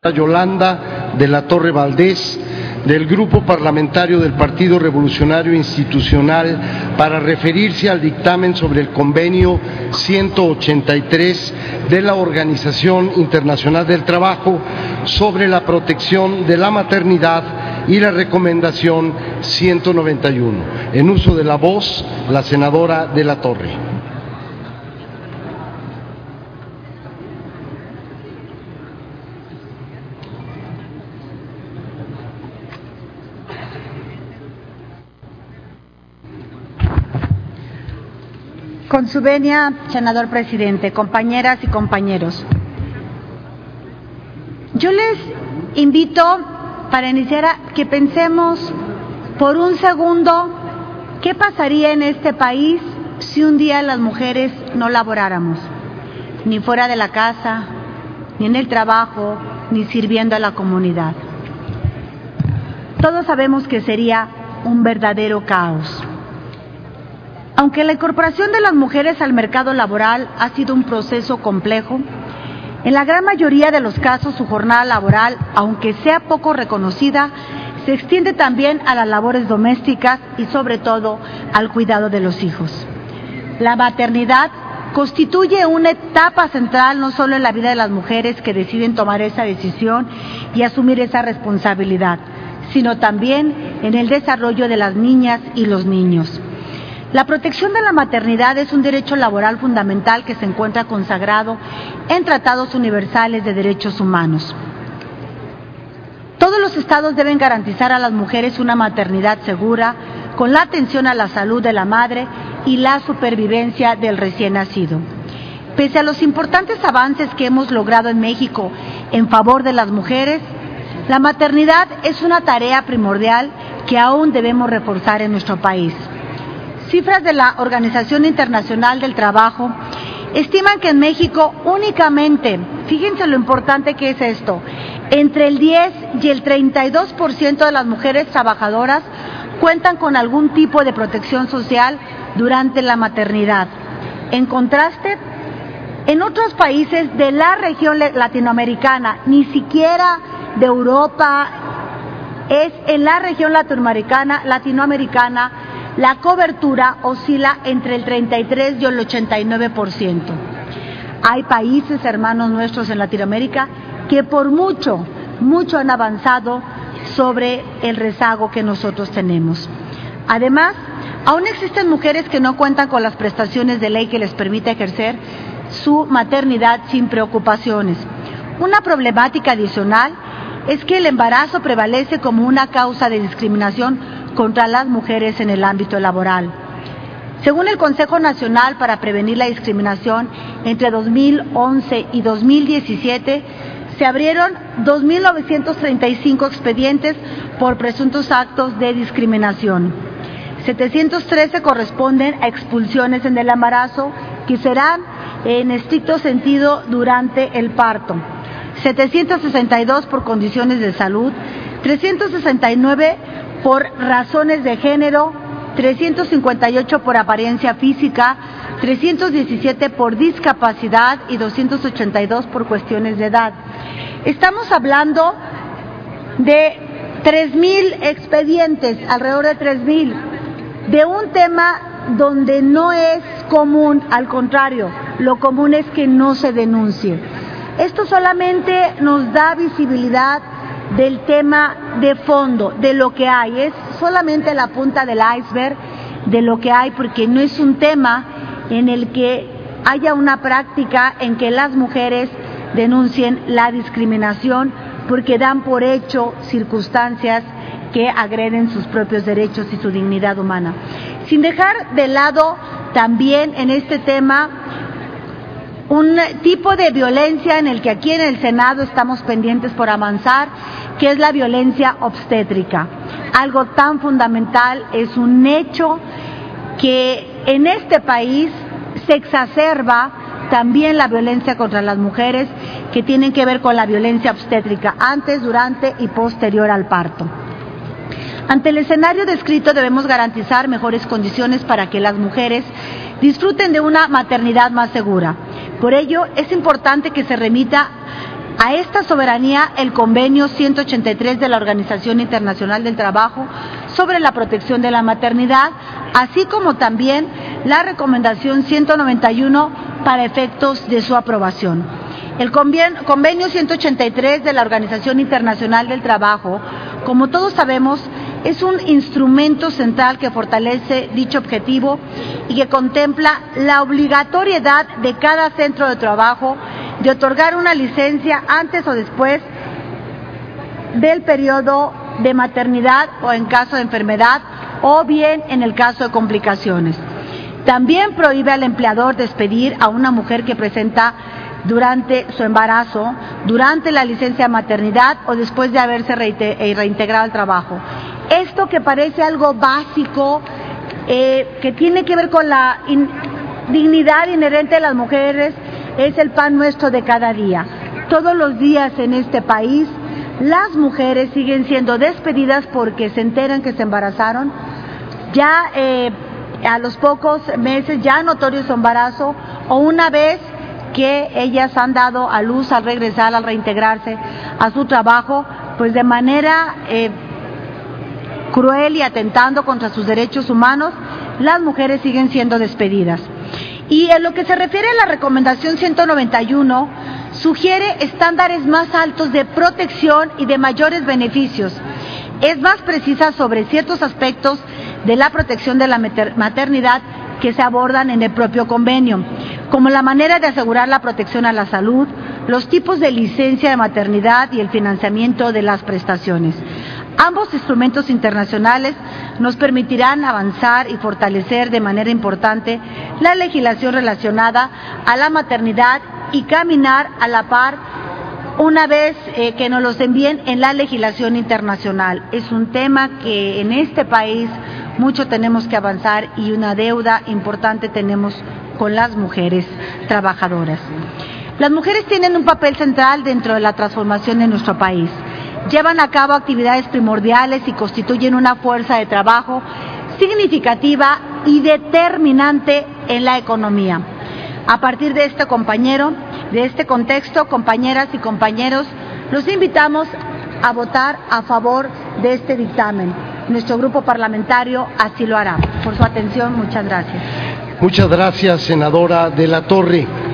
Yolanda de la Torre Valdés, del Grupo Parlamentario del Partido Revolucionario Institucional, para referirse al dictamen sobre el convenio 183 de la Organización Internacional del Trabajo sobre la protección de la maternidad y la recomendación 191. En uso de la voz, la senadora de la Torre. Con su venia, senador presidente, compañeras y compañeros, yo les invito para iniciar a que pensemos por un segundo qué pasaría en este país si un día las mujeres no laboráramos, ni fuera de la casa, ni en el trabajo, ni sirviendo a la comunidad. Todos sabemos que sería un verdadero caos. Aunque la incorporación de las mujeres al mercado laboral ha sido un proceso complejo, en la gran mayoría de los casos su jornada laboral, aunque sea poco reconocida, se extiende también a las labores domésticas y sobre todo al cuidado de los hijos. La maternidad constituye una etapa central no solo en la vida de las mujeres que deciden tomar esa decisión y asumir esa responsabilidad, sino también en el desarrollo de las niñas y los niños. La protección de la maternidad es un derecho laboral fundamental que se encuentra consagrado en tratados universales de derechos humanos. Todos los estados deben garantizar a las mujeres una maternidad segura, con la atención a la salud de la madre y la supervivencia del recién nacido. Pese a los importantes avances que hemos logrado en México en favor de las mujeres, la maternidad es una tarea primordial que aún debemos reforzar en nuestro país. Cifras de la Organización Internacional del Trabajo estiman que en México únicamente, fíjense lo importante que es esto, entre el 10 y el 32% de las mujeres trabajadoras cuentan con algún tipo de protección social durante la maternidad. En contraste, en otros países de la región latinoamericana, ni siquiera de Europa, es en la región latinoamericana, la cobertura oscila entre el 33 y el 89%. Hay países, hermanos nuestros en Latinoamérica, que por mucho han avanzado sobre el rezago que nosotros tenemos. Además, aún existen mujeres que no cuentan con las prestaciones de ley que les permite ejercer su maternidad sin preocupaciones. Una problemática adicional es que el embarazo prevalece como una causa de discriminación contra las mujeres en el ámbito laboral. Según el Consejo Nacional para Prevenir la Discriminación, entre 2011 y 2017 se abrieron 2.935 expedientes por presuntos actos de discriminación. 713 corresponden a expulsiones en el embarazo, que serán en estricto sentido durante el parto. 762 por condiciones de salud, 369 por razones de género, 358 por apariencia física, 317 por discapacidad y 282 por cuestiones de edad. Estamos hablando de 3,000 expedientes, alrededor de 3,000, de un tema donde no es común, al contrario, lo común es que no se denuncie. Esto solamente nos da visibilidad del tema de fondo, de lo que hay, es solamente la punta del iceberg de lo que hay, porque no es un tema en el que haya una práctica en que las mujeres denuncien la discriminación porque dan por hecho circunstancias que agreden sus propios derechos y su dignidad humana. Sin dejar de lado también en este tema un tipo de violencia en el que aquí en el Senado estamos pendientes por avanzar, que es la violencia obstétrica. Algo tan fundamental, es un hecho que en este país se exacerba también la violencia contra las mujeres, que tienen que ver con la violencia obstétrica, antes, durante y posterior al parto. Ante el escenario descrito debemos garantizar mejores condiciones para que las mujeres disfruten de una maternidad más segura. Por ello, es importante que se remita A esta soberanía, el convenio 183 de la Organización Internacional del Trabajo sobre la protección de la maternidad, así como también la recomendación 191 para efectos de su aprobación. El convenio 183 de la Organización Internacional del Trabajo, como todos sabemos, es un instrumento central que fortalece dicho objetivo y que contempla la obligatoriedad de cada centro de trabajo de otorgar una licencia antes o después del periodo de maternidad o en caso de enfermedad o bien en el caso de complicaciones. También prohíbe al empleador despedir a una mujer que presenta durante su embarazo, durante la licencia de maternidad o después de haberse reintegrado al trabajo. Esto que parece algo básico, que tiene que ver con la dignidad inherente de las mujeres, es el pan nuestro de cada día. Todos los días en este país, las mujeres siguen siendo despedidas porque se enteran que se embarazaron, ya a los pocos meses, ya notorio su embarazo, o una vez que ellas han dado a luz al regresar, al reintegrarse a su trabajo, pues de manera cruel y atentando contra sus derechos humanos, las mujeres siguen siendo despedidas. Y en lo que se refiere a la recomendación 191, sugiere estándares más altos de protección y de mayores beneficios. Es más precisa sobre ciertos aspectos de la protección de la maternidad que se abordan en el propio convenio, como la manera de asegurar la protección a la salud, los tipos de licencia de maternidad y el financiamiento de las prestaciones. Ambos instrumentos internacionales nos permitirán avanzar y fortalecer de manera importante la legislación relacionada a la maternidad y caminar a la par una vez que nos los envíen en la legislación internacional. Es un tema que en este país mucho tenemos que avanzar y una deuda importante tenemos con las mujeres trabajadoras. Las mujeres tienen un papel central dentro de la transformación de nuestro país. Llevan a cabo actividades primordiales y constituyen una fuerza de trabajo significativa y determinante en la economía. A partir de este contexto, compañeras y compañeros, los invitamos a votar a favor de este dictamen. Nuestro grupo parlamentario así lo hará. Por su atención, muchas gracias. Muchas gracias, senadora de la Torre.